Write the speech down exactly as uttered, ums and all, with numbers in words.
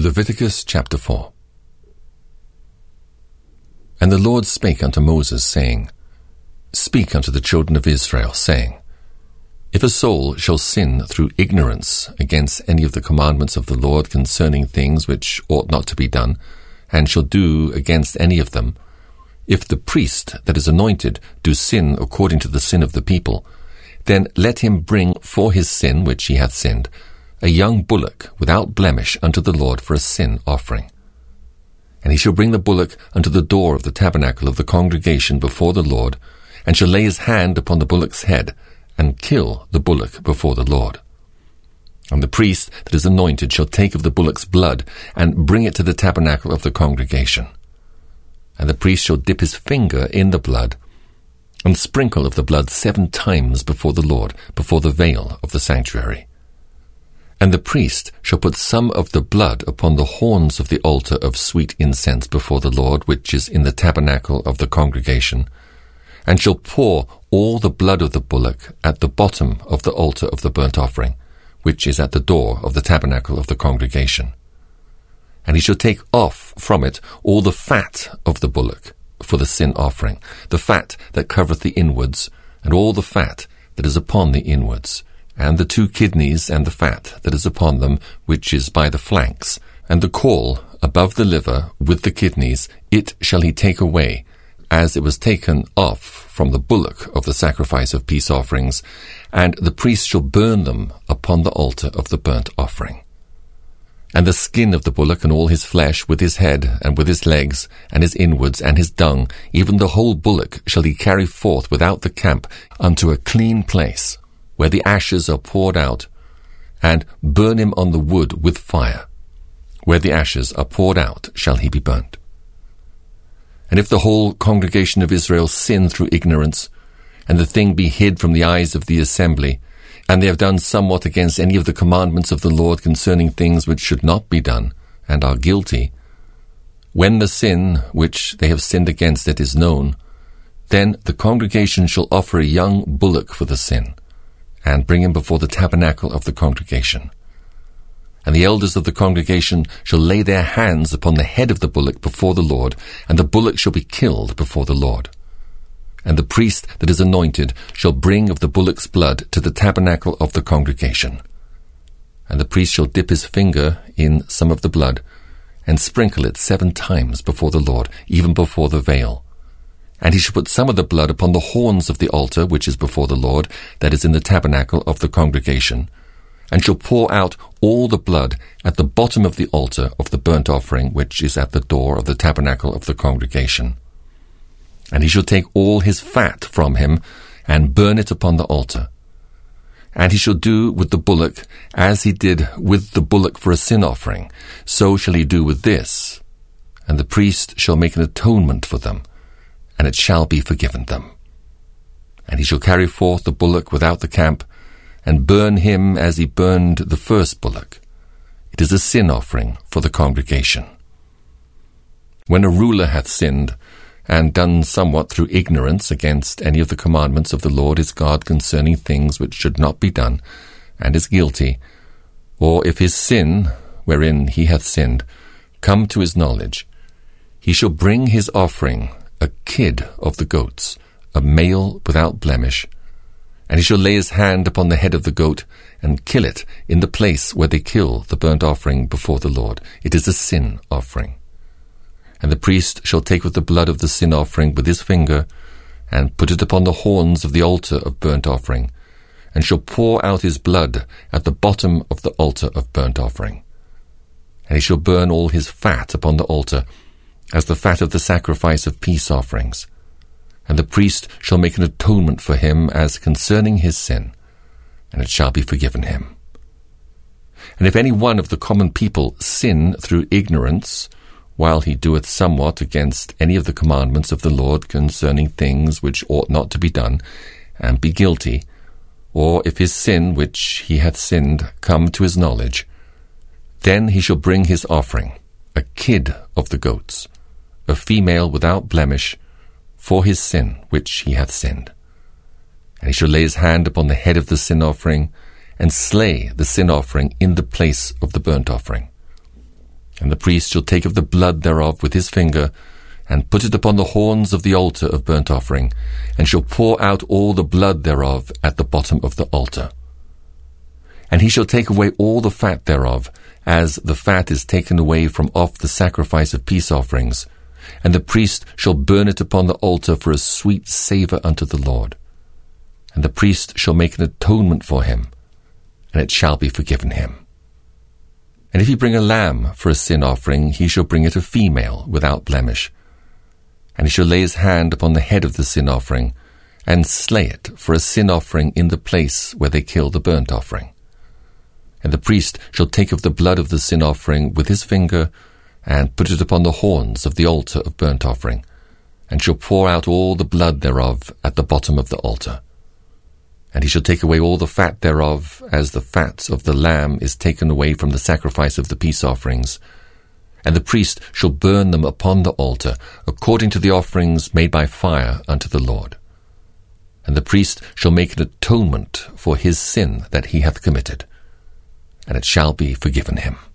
Leviticus chapter four. And the Lord spake unto Moses, saying, Speak unto the children of Israel, saying, If a soul shall sin through ignorance against any of the commandments of the Lord concerning things which ought not to be done, and shall do against any of them, if the priest that is anointed do sin according to the sin of the people, then let him bring for his sin which he hath sinned a young bullock without blemish unto the Lord for a sin offering. And he shall bring the bullock unto the door of the tabernacle of the congregation before the Lord, and shall lay his hand upon the bullock's head, and kill the bullock before the Lord. And the priest that is anointed shall take of the bullock's blood, and bring it to the tabernacle of the congregation. And the priest shall dip his finger in the blood, and sprinkle of the blood seven times before the Lord, before the veil of the sanctuary. And the priest shall put some of the blood upon the horns of the altar of sweet incense before the Lord, which is in the tabernacle of the congregation, and shall pour all the blood of the bullock at the bottom of the altar of the burnt offering, which is at the door of the tabernacle of the congregation. And he shall take off from it all the fat of the bullock for the sin offering, the fat that covereth the inwards, and all the fat that is upon the inwards, and the two kidneys and the fat that is upon them, which is by the flanks, and the caul above the liver with the kidneys, it shall he take away, as it was taken off from the bullock of the sacrifice of peace offerings, and the priest shall burn them upon the altar of the burnt offering. And the skin of the bullock and all his flesh, with his head, and with his legs, and his inwards, and his dung, even the whole bullock shall he carry forth without the camp unto a clean place, where the ashes are poured out, and burn him on the wood with fire. Where the ashes are poured out shall he be burnt. And if the whole congregation of Israel sin through ignorance, and the thing be hid from the eyes of the assembly, and they have done somewhat against any of the commandments of the Lord concerning things which should not be done, and are guilty, when the sin which they have sinned against it is known, then the congregation shall offer a young bullock for the sin, and bring him before the tabernacle of the congregation. And the elders of the congregation shall lay their hands upon the head of the bullock before the Lord, and the bullock shall be killed before the Lord. And the priest that is anointed shall bring of the bullock's blood to the tabernacle of the congregation. And the priest shall dip his finger in some of the blood, and sprinkle it seven times before the Lord, even before the veil. And he shall put some of the blood upon the horns of the altar which is before the Lord, that is in the tabernacle of the congregation, and shall pour out all the blood at the bottom of the altar of the burnt offering which is at the door of the tabernacle of the congregation. And he shall take all his fat from him, and burn it upon the altar. And he shall do with the bullock as he did with the bullock for a sin offering, so shall he do with this. And the priest shall make an atonement for them, and it shall be forgiven them. And he shall carry forth the bullock without the camp, and burn him as he burned the first bullock. It is a sin offering for the congregation. When a ruler hath sinned, and done somewhat through ignorance against any of the commandments of the Lord his God concerning things which should not be done, and is guilty, or if his sin, wherein he hath sinned, come to his knowledge, he shall bring his offering, a kid of the goats, a male without blemish, and he shall lay his hand upon the head of the goat, and kill it in the place where they kill the burnt offering before the Lord. It is a sin offering. And the priest shall take with the blood of the sin offering with his finger, and put it upon the horns of the altar of burnt offering, and shall pour out his blood at the bottom of the altar of burnt offering. And he shall burn all his fat upon the altar, as the fat of the sacrifice of peace offerings. And the priest shall make an atonement for him as concerning his sin, and it shall be forgiven him. And if any one of the common people sin through ignorance, while he doeth somewhat against any of the commandments of the Lord concerning things which ought not to be done, and be guilty, or if his sin which he hath sinned come to his knowledge, then he shall bring his offering, a kid of the goats, a female without blemish, for his sin which he hath sinned. And he shall lay his hand upon the head of the sin offering, and slay the sin offering in the place of the burnt offering. And the priest shall take of the blood thereof with his finger, and put it upon the horns of the altar of burnt offering, and shall pour out all the blood thereof at the bottom of the altar. And he shall take away all the fat thereof, as the fat is taken away from off the sacrifice of peace offerings, and the priest shall burn it upon the altar for a sweet savour unto the Lord. And the priest shall make an atonement for him, and it shall be forgiven him. And if he bring a lamb for a sin offering, he shall bring it a female without blemish. And he shall lay his hand upon the head of the sin offering, and slay it for a sin offering in the place where they kill the burnt offering. And the priest shall take of the blood of the sin offering with his finger, and put it upon the horns of the altar of burnt offering, and shall pour out all the blood thereof at the bottom of the altar. And he shall take away all the fat thereof, as the fat of the lamb is taken away from the sacrifice of the peace offerings. And the priest shall burn them upon the altar, according to the offerings made by fire unto the Lord. And the priest shall make an atonement for his sin that he hath committed, and it shall be forgiven him.